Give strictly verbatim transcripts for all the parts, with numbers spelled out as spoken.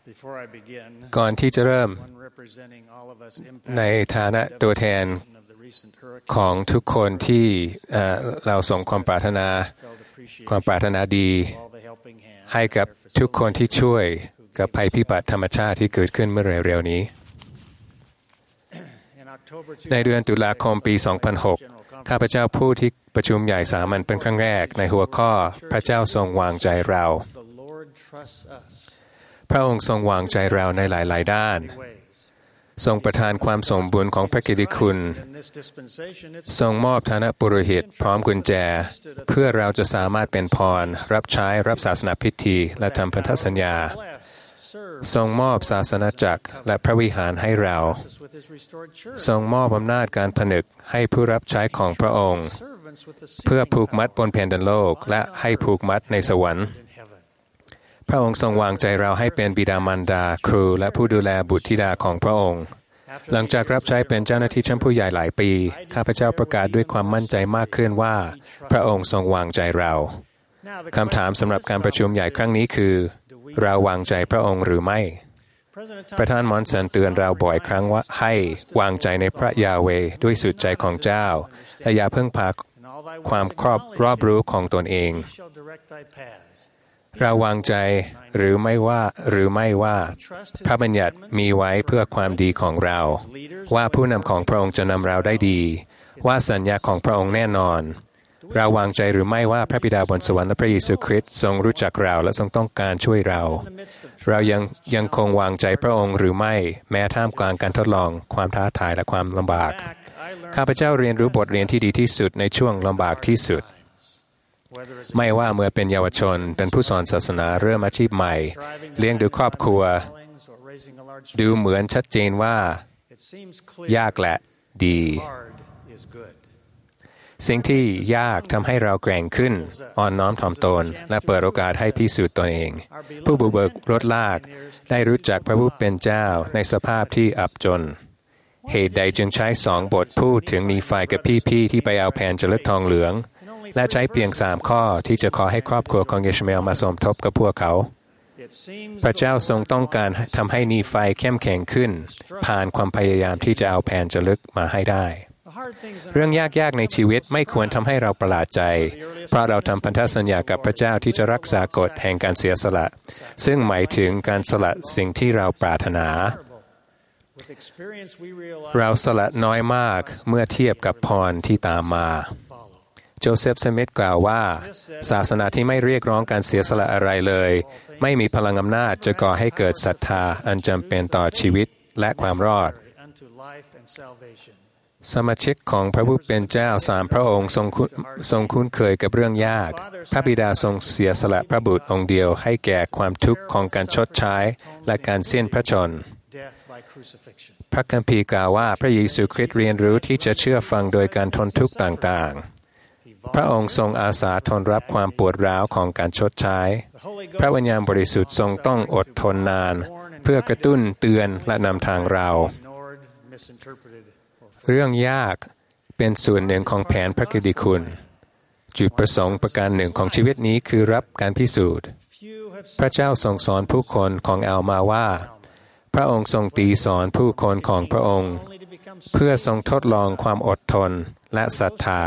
ก่อนที่จะเริ่มในฐานะตัวแทนของทุกคนที่เราส่งความปรารถนาความปรารถนาดีให้กับทุกคนที่ช่วยกับภัยพิบัติธรรมชาติที่เกิดขึ้นเมื่อเร็วๆนี้ในเดือนตุลาคมปี สองพันหก ข้าพเจ้าพูดที่ประชุมใหญ่สามัญเป็นครั้งแรกในหัวข้อพระเจ้าทรงวางใจเราพระองค์ทรงวางใจเราในหลายๆด้านทรงประทานความสมบูรณ์ของพระกิตติคุณทรงมอบฐานะปุโรหิตพร้อมกุญแจเพื่อเราจะสามารถเป็นพรรับใช้รับศาสนาพิธีและทำพันธสัญญาทรงมอบศาสนาจักรและพระวิหารให้เราทรงมอบอำนาจการผนึกให้ผู้รับใช้ของพระองค์เพื่อผูกมัดบนแผ่นดินโลกและให้ผูกมัดในสวรรค์พระองค์ทรงวางใจเราให้เป็นบิดามารดาครูและผู้ดูแลบุตรธิดาของพระองค์หลังจากรับใช้เป็นเจ้าหน้าที่ชั้นผู้ใหญ่หลายปีข้าพเจ้าประกาศด้วยความมั่นใจมากขึ้นว่าพระองค์ทรงวางใจเราคำถามสำหรับการประชุมใหญ่ครั้งนี้คือเราวางใจพระองค์หรือไม่ประธานมอนสันเตือนเราบ่อยครั้งว่าให้วางใจในพระยาเวห์ด้วยสุดใจของเจ้าและอย่าเพิ่งพาความครอบรอบรู้ของตนเองเราวางใจหรือไม่ว่าหรือไม่ว่าพระบัญญัติมีไว้เพื่อความดีของเราว่าผู้นำของพระองค์จะนำเราได้ดีว่าสัญญาของพระองค์แน่นอนเราวางใจหรือไม่ว่าพระบิดาบนสวรรค์และพระเยซูคริสต์ทรงรู้จักเราและทรงต้องการช่วยเราเรายังยังคงวางใจพระองค์หรือไม่แม้ท่ามกลางการทดลองความท้าทายและความลำบากข้าพเจ้าเรียนรู้บทเรียนที่ดีที่สุดในช่วงลำบากที่สุดไม่ว่าเมื่อเป็นเยาวชนเป็นผู้สอนศาสนาเริ่มอาชีพใหม่เลี้ยงดูครอบครัวดูเหมือนชัดเจนว่ายากและดีสิ่งที่ยากทำให้เราแกร่งขึ้นอ่อนน้อมถ่อมตนและเปิดโอกาสให้พิสูจน์ตนเองผู้บุกเบิกรถลากได้รู้จักพระผู้เป็นเจ้าในสภาพที่อับจนเหตุใดจึงใช้สองบทพูดถึงนีฟายกับพี่ๆที่ไปเอาแผ่นจารึกทองเหลืองและใช้เพียงสามข้อที่จะขอให้ครอบครัวของเยชเมลมาสมทบกับพวกเขาพระเจ้าทรงต้องการทำให้นีฟายเข้มแข็งขึ้นผ่านความพยายามที่จะเอาแผ่นจารึกมาให้ได้เรื่องยากๆในชีวิตไม่ควรทำให้เราประหลาดใจเพราะเราทำพันธสัญญากับพระเจ้าที่จะรักษากฎแห่งการเสียสละซึ่งหมายถึงการสละสิ่งที่เราปรารถนาเราสละน้อยมากเมื่อเทียบกับพรที่ตามมาโจเซฟสมิธกล่าวว่าศาสนาที่ไม่เรียกร้องการเสียสละอะไรเลยไม่มีพลังอำนาจจะก่อให้เกิดศรัทธาอันจำเป็นต่อชีวิตและความรอดสมาชิกของพระผู้เป็นเจ้าสามพระองค์ทรงทรงคุ้นเคยกับเรื่องยากพระบิดาทรงเสียสละพระบุตรองค์เดียวให้แก่ความทุกข์ของการชดใช้และการสิ้นพระชนม์พระคัมภีร์กล่าวว่าพระเยซูคริสต์เรียนรู้ที่จะเชื่อฟังโดยการทนทุกข์ต่างๆพระองค์ทรงอาสาทนรับความปวดร้าวของการชดใช้พระวิญญาณบริสุทธิ์ทรงต้องอดทนนานเพื่อกระตุ้นเตือนและนำทางเราเรื่องยากเป็นส่วนหนึ่งของแผนพระกิตติคุณจุดประสงค์ประการหนึ่งของชีวิตนี้คือรับการพิสูจน์พระเจ้าทรงสอนผู้คนของอัลมาว่าพระองค์ทรงตีสอนผู้คนของพระองค์เพื่อทรงทดลองความอดทนและศรัทธา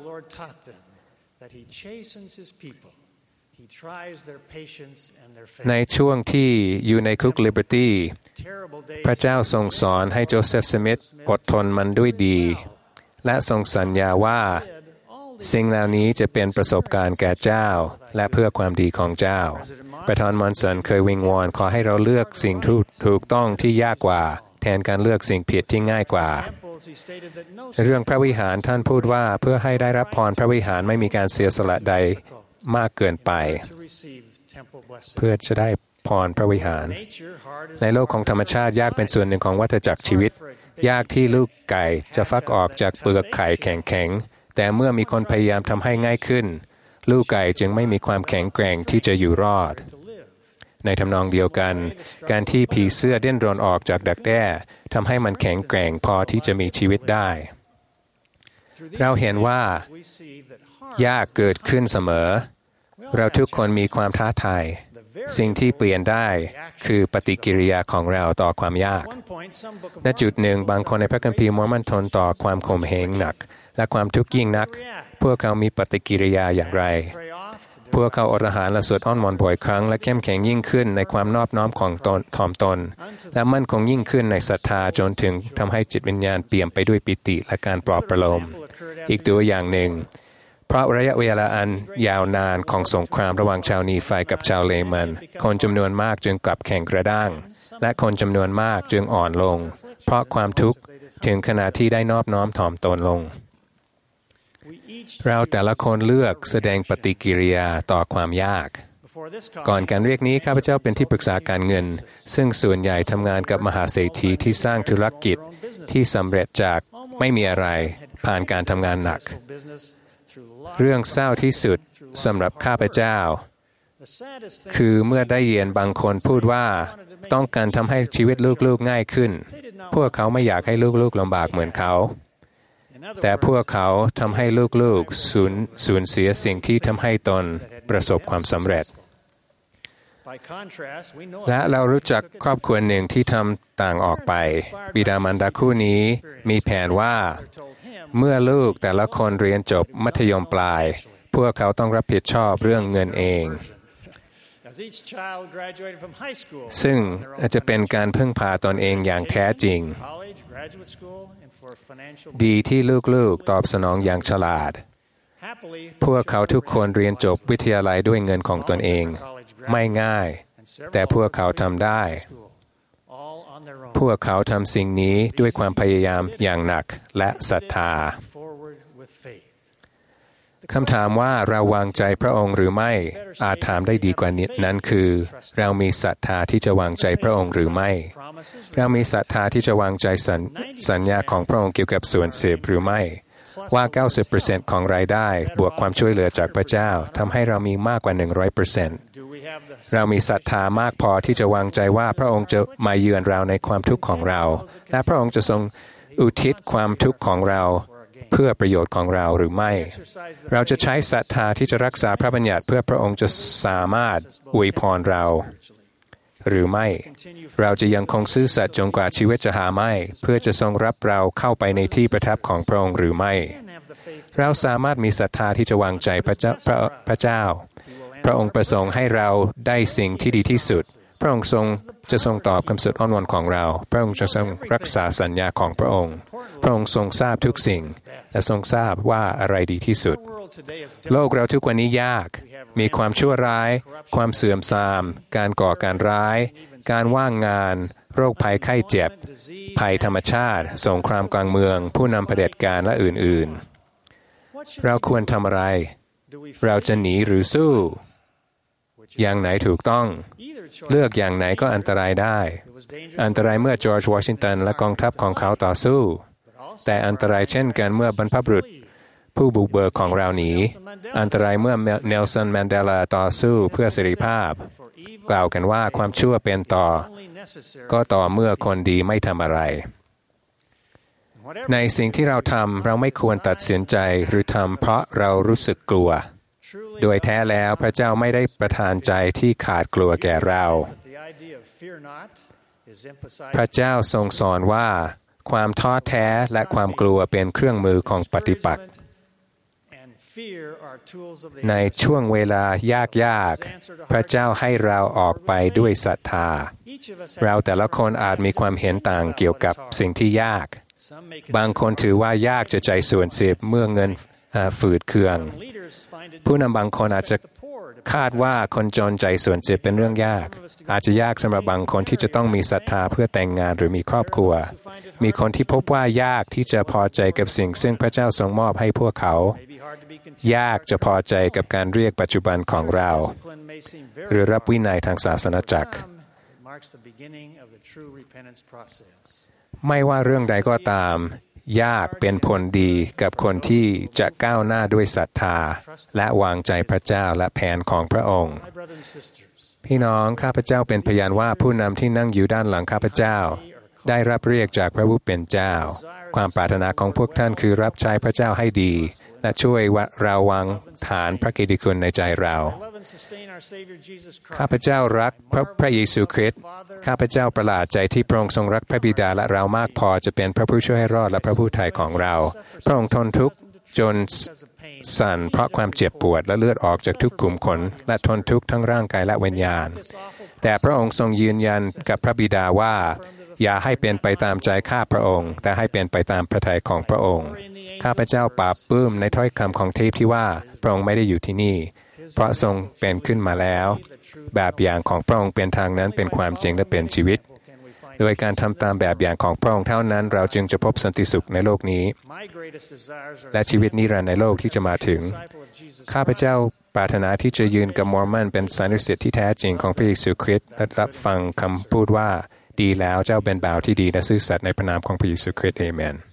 ในช่วงที่อยู่ในคุกลิเบอร์ตี้พระเจ้าทรงสอนให้โจเซฟสมิธอดทนมันด้วยดีและทรงสัญญาว่าสิ่งเหล่านี้จะเป็นประสบการณ์แก่เจ้าและเพื่อความดีของเจ้าประธานมอนสันเคยวิงวอนขอให้เราเลือกสิ่งที่ถูกต้องที่ยากกว่าแทนการเลือกสิ่งผิดที่ง่ายกว่าเรื่องพระวิหารท่านพูดว่าเพื่อให้ได้รับพรพระวิหารไม่มีการเสียสละใดมากเกินไปเพื่อจะได้พรพระวิหารในโลกของธรรมชาติยากเป็นส่วนหนึ่งของวัฏจักรชีวิตยากที่ลูกไก่จะฟักออกจากเปลือกไข่แข็งๆแต่เมื่อมีคนพยายามทำให้ง่ายขึ้นลูกไก่จึงไม่มีความแข็งแกร่งที่จะอยู่รอดในทำนองเดียวกันการที่ผีเสื้อเดิ้นรนออกจากดักแด้ทำให้มันแข็งแกร่งพอที่จะมีชีวิตได้เราเห็นว่ายากเกิดขึ้นเสมอเราทุกคนมีความท้าทายสิ่งที่เปลี่ยนได้คือปฏิกิริยาของเราต่อความยากณจุดหนึ่งบางคนในพระคัมภีร์มอร์มอนทนต่อความข่มเหงหนักและความทุกข์ยิ่งนักพวกเขามีปฏิกิริยาอย่างไรพวกเขาอดอาหารและสวดอ้อนวอนบ่อยครั้งและเข้มแข็งยิ่งขึ้นในความนอบน้อมของตนถ่อมตนและมั่นคงยิ่งขึ้นในศรัทธาจนถึงทำให้จิตวิญญาณเปี่ยมไปด้วยปิติและการปลอบประโลมอีกตัวอย่างหนึ่งเพราะระยะเวลาอันยาวนานของสงครามระหว่างชาวนีไฟกับชาวเลมันคนจำนวนมากจึงกลับแข็งกระด้างและคนจำนวนมากจึงอ่อนลงเพราะความทุกข์ถึงขนาดที่ได้นอบน้อมถ่อมตนลงเราแต่ละคนเลือกแสดงปฏิกิริยาต่อความยากก่อนการเรียกนี้ข้าพเจ้าเป็นที่ปรึกษาการเงินซึ่งส่วนใหญ่ทำงานกับมหาเศรษฐีที่สร้างธุรกิจที่สำเร็จจากไม่มีอะไรผ่านการทำงานหนักเรื่องเศร้าที่สุดสำหรับข้าพเจ้าคือเมื่อได้ยินบางคนพูดว่าต้องการทำให้ชีวิตลูกๆง่ายขึ้นพวกเขาไม่อยากให้ลูกๆลำบากเหมือนเขาแต่พวกเขาทำให้ลูกๆสูญสูญเสียสิ่งที่ทำให้ตนประสบความสำเร็จและเรารู้จักครอบครัวหนึ่งที่ทำต่างออกไปบิดามารดาคู่นี้มีแผนว่าเมื่อลูกแต่ละคนเรียนจบมัธยมปลายพวกเขาต้องรับผิดชอบเรื่องเงินเองซึ่งอาจจะเป็นการพึ่งพาตนเองอย่างแท้จริงดีที่ลูกๆตอบสนองอย่างฉลาดพวกเขาทุกคนเรียนจบวิทยาลัยด้วยเงินของตนเองไม่ง่ายแต่พวกเขาทำได้พวกเขาทำสิ่งนี้ด้วยความพยายามอย่างหนักและศรัทธาคำถามว่าเราวางใจพระองค์หรือไม่อาจถามได้ดีกว่านี้นั้นคือเรามีศรัทธาที่จะวางใจพระองค์หรือไม่เรามีศรัทธาที่จะวางใจสัญ, สัญญาของพระองค์เกี่ยวกับส่วนสิบหรือไม่ว่า เก้าสิบเปอร์เซ็นต์ ของรายได้บวกความช่วยเหลือจากพระเจ้าทำให้เรามีมากกว่า หนึ่งร้อยเปอร์เซ็นต์ เรามีศรัทธามากพอที่จะวางใจว่าพระองค์จะมาเยือนเราในความทุกข์ของเราและพระองค์จะทรงอุทิศความทุกข์ของเราเพื่อประโยชน์ของเราหรือไม่เราจะใช้ศรัทธาที่จะรักษาพระบัญญัติเพื่อพระองค์จะสามารถอวยพรเราหรือไม่เราจะยังคงซื่อสัตย์จนกว่าชีวิตจะหาไม่เพื่อจะทรงรับเราเข้าไปในที่ประทับของพระองค์หรือไม่เราสามารถมีศรัทธาที่จะวางใจพระเจ้าพระพระเจ้าพระองค์ประสงค์ให้เราได้สิ่งที่ดีที่สุดพระองค์ทรงจะทรงตอบคำสุดอ้อนวอนของเราพระองค์จะทรงรักษาสัญญาของพระองค์พระองค์ทรงทราบทุกสิ่งและทรงทราบว่าอะไรดีที่สุดโลกเราทุกวันนี้ยากมีความชั่วร้ายความเสื่อมทรามการก่อการร้ายการว่างงานโรคภัยไข้เจ็บภัยธรรมชาติสงครามกลางเมืองผู้นำเผด็จการและอื่นๆเราควรทำอะไรเราจะหนีหรือสู้อย่างไหนถูกต้องเลือกอย่างไหนก็อันตรายได้อันตรายเมื่อจอร์จวอชิงตันและกองทัพของเขาต่อสู้แต่อันตรายเช่นกันเมื่อบรรพบุรุษผู้บุกเบิกของเราหนีอันตรายเมื่อเนลสันแมนเดลาต่อสู้เพื่อเสรีภาพกล่าวกันว่าความชั่วเป็นต่อก็ต่อเมื่อคนดีไม่ทำอะไรในสิ่งที่เราทำเราไม่ควรตัดสินใจหรือทำเพราะเรารู้สึกกลัวโดยแท้แล้วพระเจ้าไม่ได้ประทานใจที่ขาดกลัวแก่เราพระเจ้าทรงสอนว่าความท้อแท้และความกลัวเป็นเครื่องมือของปฏิปักษ์ในช่วงเวลายากๆพระเจ้าให้เราออกไปด้วยศรัทธาเราแต่ละคนอาจมีความเห็นต่างเกี่ยวกับสิ่งที่ยากบางคนถือว่ายากจะใจส่วนสิบเมื่อเงินฝืดเคืองผู้นำบางคนอาจจะคาดว่าคนจนใจส่วนสิบเป็นเรื่องยากอาจจะยากสำหรับบางคนที่จะต้องมีศรัทธาเพื่อแต่งงานหรือมีครอบครัวมีคนที่พบว่ายากที่จะพอใจกับสิ่งซึ่งพระเจ้าทรงมอบให้พวกเขายากจะพอใจกับการเรียกปัจจุบันของเราหรือรับวินัยทางศาสนจักรไม่ว่าเรื่องใดก็ตามยากเป็นผลดีกับคนที่จะก้าวหน้าด้วยศรัทธาและวางใจพระเจ้าและแผนของพระองค์พี่น้องข้าพเจ้าเป็นพยานว่าผู้นำที่นั่งอยู่ด้านหลังข้าพเจ้าได้รับเรียกจากพระผู้เป็นเจ้าความปรารถนาของพวกท่านคือรับใช้พระเจ้าให้ดีและช่วยเราวางฐานพระกิตติคุณในใจเราข้าพเจ้ารักพระพระเยซูคริสต์ข้าพเจ้าประหลาดใจที่พระองค์ทรงรักพระบิดาและเรามากพอจะเป็นพระผู้ช่วยให้รอดและพระผู้ไถ่ของเราพระองค์ทนทุกข์จนสั่นเพราะความเจ็บปวดและเลือดออกจากทุกกลุ่มขนและทนทุกข์ทั้งร่างกายและวิญญาณแต่พระองค์ทรงยืนยันกับพระบิดาว่าอย่าให้เป็นไปตามใจข้าพระองค์แต่ให้เป็นไปตามพระทัยของพระองค์ข้าพเจ้าปราบปลื้มในถ้อยคำของเทพที่ว่าพระองค์ไม่ได้อยู่ที่นี่เพราะทรงเป็นขึ้นมาแล้วแบบอย่างของพระองค์เป็นทางนั้นเป็นความจริงและเป็นชีวิตโดยการทำตามแบบอย่างของพระองค์เท่านั้นเราจึงจะพบสันติสุขในโลกนี้และชีวิตนิรันดร์ในโลกที่จะมาถึงข้าพเจ้าปรารถนาที่จะยืนกับมอร์แมนเป็นสานุสิทธิ์ที่แท้จริงของพระเยซูคริสต์และรับฟังคำพูดว่าดีแล้วเจ้าเป็นบ่าวที่ดีและซื่อสัตย์ในพระนามของพระเยซูคริสต์เอเมน